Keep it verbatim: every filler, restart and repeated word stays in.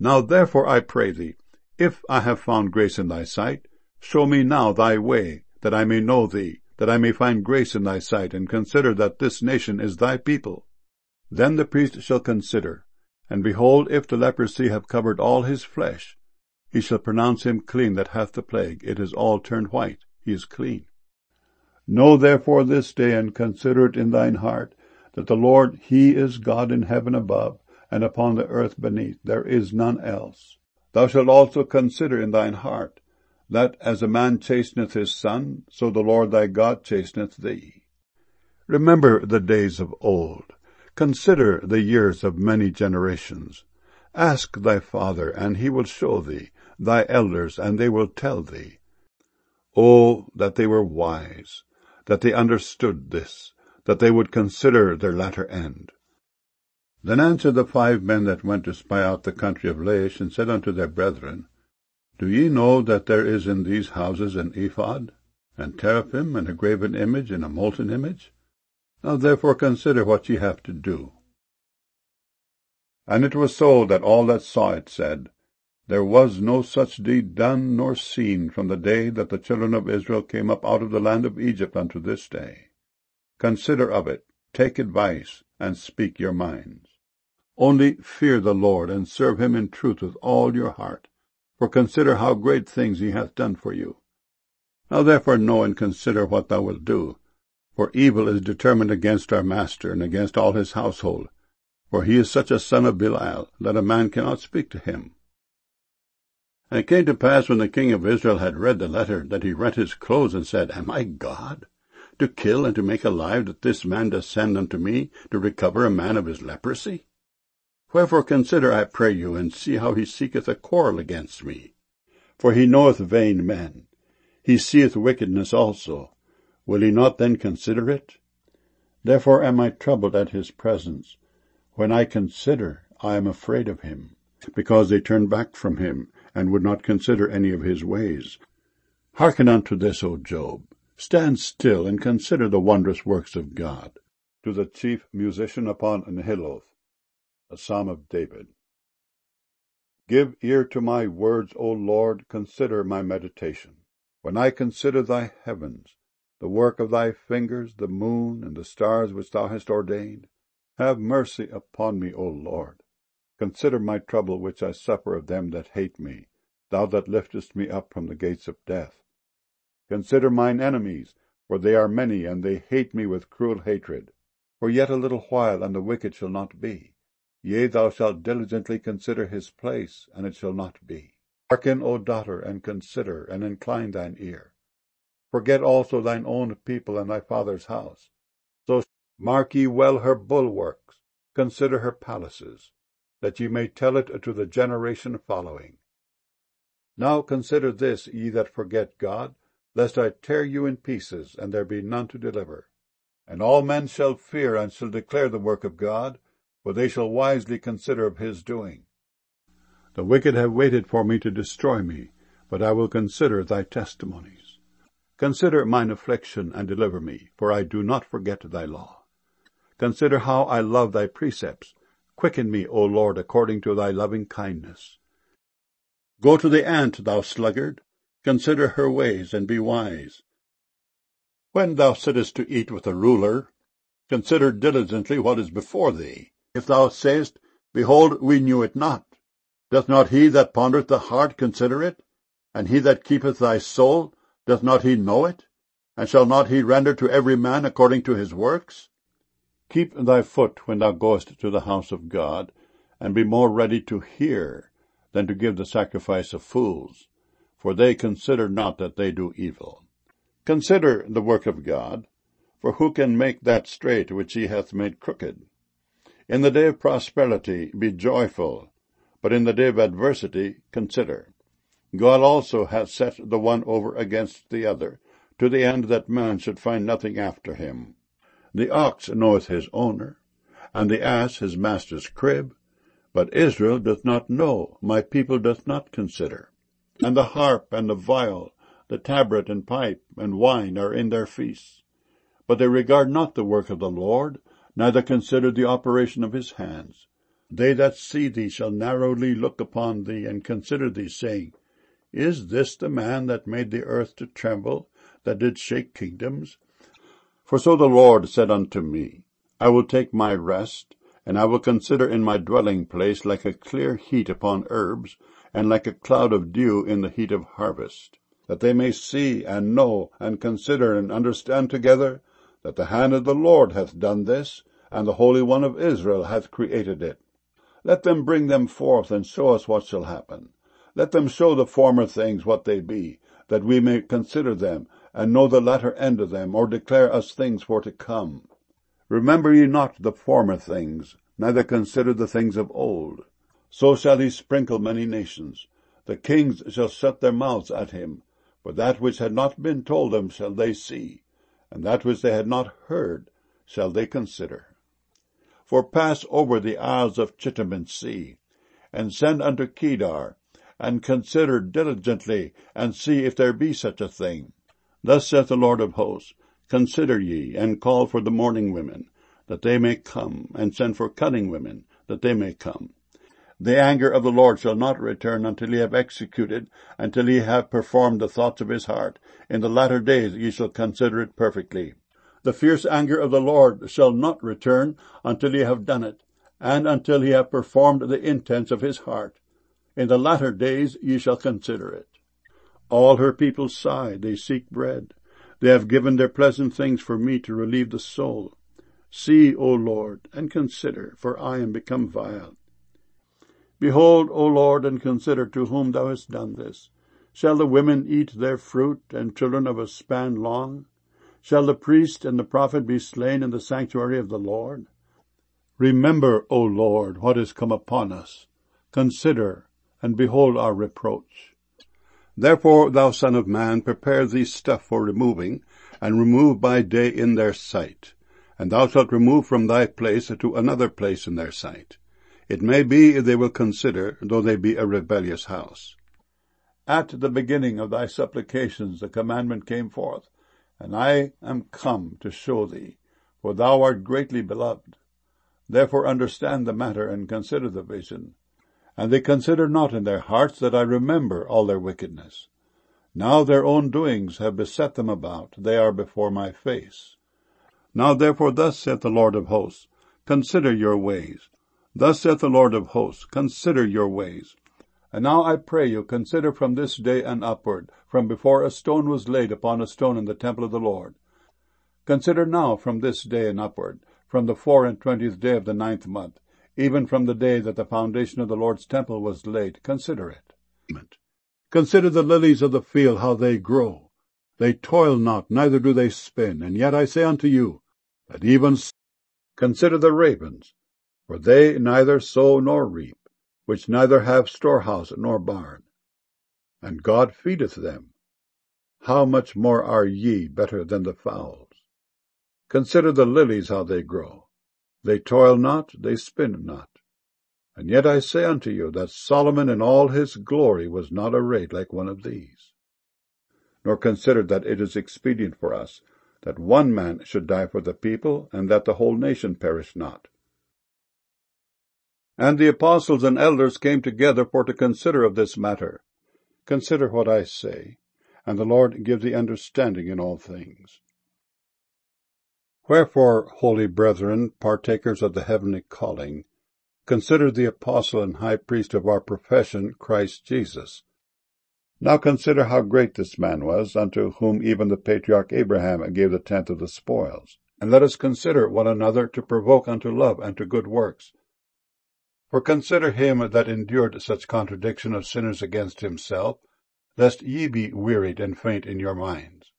Now therefore I pray thee, if I have found grace in thy sight, show me now thy way, that I may know thee, that I may find grace in thy sight, and consider that this nation is thy people. Then the priest shall consider, and behold, if the leprosy have covered all his flesh, he shall pronounce him clean that hath the plague. It is all turned white. He is clean. Know therefore this day, and consider it in thine heart, that the Lord, he is God in heaven above, and upon the earth beneath. There is none else. Thou shalt also consider in thine heart, that as a man chasteneth his son, so the Lord thy God chasteneth thee. Remember the days of old. Consider the years of many generations. Ask thy father, and he will show thee, thy elders, and they will tell thee. Oh, that they were wise, that they understood this, that they would consider their latter end. Then answered the five men that went to spy out the country of Laish, and said unto their brethren, Do ye know that there is in these houses an ephod, and teraphim, and a graven image, and a molten image? Now therefore consider what ye have to do. And it was so that all that saw it said, There was no such deed done nor seen from the day that the children of Israel came up out of the land of Egypt unto this day. Consider of it, take advice, and speak your minds. Only fear the Lord, and serve him in truth with all your heart, for consider how great things he hath done for you. Now therefore know and consider what thou wilt do, for evil is determined against our master, and against all his household, for he is such a son of Belial, that a man cannot speak to him. And it came to pass, when the king of Israel had read the letter, that he rent his clothes, and said, Am I God, to kill and to make alive, that this man does send unto me to recover a man of his leprosy? Wherefore consider, I pray you, and see how he seeketh a quarrel against me. For he knoweth vain men. He seeth wickedness also. Will he not then consider it? Therefore am I troubled at his presence. When I consider, I am afraid of him, because they turned back from him, and would not consider any of his ways. Hearken unto this, O Job. Stand still, and consider the wondrous works of God. To the chief musician upon Nehiloth, a psalm of David. Give ear to my words, O Lord, consider my meditation. When I consider thy heavens, the work of thy fingers, the moon, and the stars which thou hast ordained, have mercy upon me, O Lord. Consider my trouble which I suffer of them that hate me, thou that liftest me up from the gates of death. Consider mine enemies, for they are many, and they hate me with cruel hatred. For yet a little while, and the wicked shall not be. Yea, thou shalt diligently consider his place, and it shall not be. Hearken, O daughter, and consider, and incline thine ear. Forget also thine own people and thy father's house. So mark ye well her bulwarks, consider her palaces, that ye may tell it to the generation following. Now consider this, ye that forget God, lest I tear you in pieces, and there be none to deliver. And all men shall fear, and shall declare the work of God, for they shall wisely consider of his doing. The wicked have waited for me to destroy me, but I will consider thy testimonies. Consider mine affliction, and deliver me, for I do not forget thy law. Consider how I love thy precepts. Quicken me, O Lord, according to thy loving kindness. Go to the ant, thou sluggard. Consider her ways, and be wise. When thou sittest to eat with a ruler, consider diligently what is before thee. If thou sayest, Behold, we knew it not, doth not he that pondereth the heart consider it? And he that keepeth thy soul, doth not he know it? And shall not he render to every man according to his works? Keep thy foot when thou goest to the house of God, and be more ready to hear than to give the sacrifice of fools, for they consider not that they do evil. Consider the work of God, for who can make that straight which he hath made crooked? In the day of prosperity be joyful, but in the day of adversity consider. God also hath set the one over against the other, to the end that man should find nothing after him. The ox knoweth his owner, and the ass his master's crib, but Israel doth not know, my people doth not consider. And the harp and the viol, the tabret and pipe and wine are in their feasts. But they regard not the work of the Lord, neither consider the operation of his hands. They that see thee shall narrowly look upon thee, and consider thee, saying, Is this the man that made the earth to tremble, that did shake kingdoms? For so the Lord said unto me, I will take my rest, and I will consider in my dwelling place like a clear heat upon herbs, and like a cloud of dew in the heat of harvest, that they may see and know and consider and understand together that the hand of the Lord hath done this, and the Holy One of Israel hath created it. Let them bring them forth, and show us what shall happen. Let them show the former things what they be, that we may consider them, and know the latter end of them, or declare us things for to come. Remember ye not the former things, neither consider the things of old. So shall he sprinkle many nations. The kings shall shut their mouths at him, for that which had not been told them shall they see, and that which they had not heard shall they consider. For pass over the isles of Chittim and see, and send unto Kedar, and consider diligently, and see if there be such a thing. Thus saith the Lord of hosts, Consider ye, and call for the mourning women, that they may come, and send for cunning women, that they may come. The anger of the Lord shall not return until he have executed, until he have performed the thoughts of his heart. In the latter days ye shall consider it perfectly. The fierce anger of the Lord shall not return until he have done it, and until he have performed the intents of his heart. In the latter days ye shall consider it. All her people sigh, they seek bread. They have given their pleasant things for me to relieve the soul. See, O Lord, and consider, for I am become vile. Behold, O Lord, and consider to whom thou hast done this. Shall the women eat their fruit, and children of a span long? Shall the priest and the prophet be slain in the sanctuary of the Lord? Remember, O Lord, what is come upon us. Consider, and behold our reproach. Therefore, thou son of man, prepare thee stuff for removing, and remove by day in their sight. And thou shalt remove from thy place to another place in their sight. It may be they will consider, though they be a rebellious house. At the beginning of thy supplications the commandment came forth, and I am come to show thee, for thou art greatly beloved. Therefore understand the matter, and consider the vision. And they consider not in their hearts that I remember all their wickedness. Now their own doings have beset them about, they are before my face. Now therefore thus saith the Lord of hosts, Consider your ways. Thus saith the Lord of hosts, Consider your ways. And now I pray you, consider from this day and upward, from before a stone was laid upon a stone in the temple of the Lord. Consider now from this day and upward, from the four and twentieth day of the ninth month, even from the day that the foundation of the Lord's temple was laid. Consider it. Consider the lilies of the field, how they grow. They toil not, neither do they spin. And yet I say unto you, that even so, consider the ravens, for they neither sow nor reap, which neither have storehouse nor barn, and God feedeth them. How much more are ye better than the fowls? Consider the lilies, how they grow. They toil not, they spin not. And yet I say unto you, that Solomon in all his glory was not arrayed like one of these. Nor consider that it is expedient for us, that one man should die for the people, and that the whole nation perish not. And the apostles and elders came together for to consider of this matter. Consider what I say, and the Lord give thee understanding in all things. Wherefore, holy brethren, partakers of the heavenly calling, consider the apostle and high priest of our profession, Christ Jesus. Now consider how great this man was, unto whom even the patriarch Abraham gave the tenth of the spoils. And let us consider one another to provoke unto love and to good works. For consider him that endured such contradiction of sinners against himself, lest ye be wearied and faint in your minds.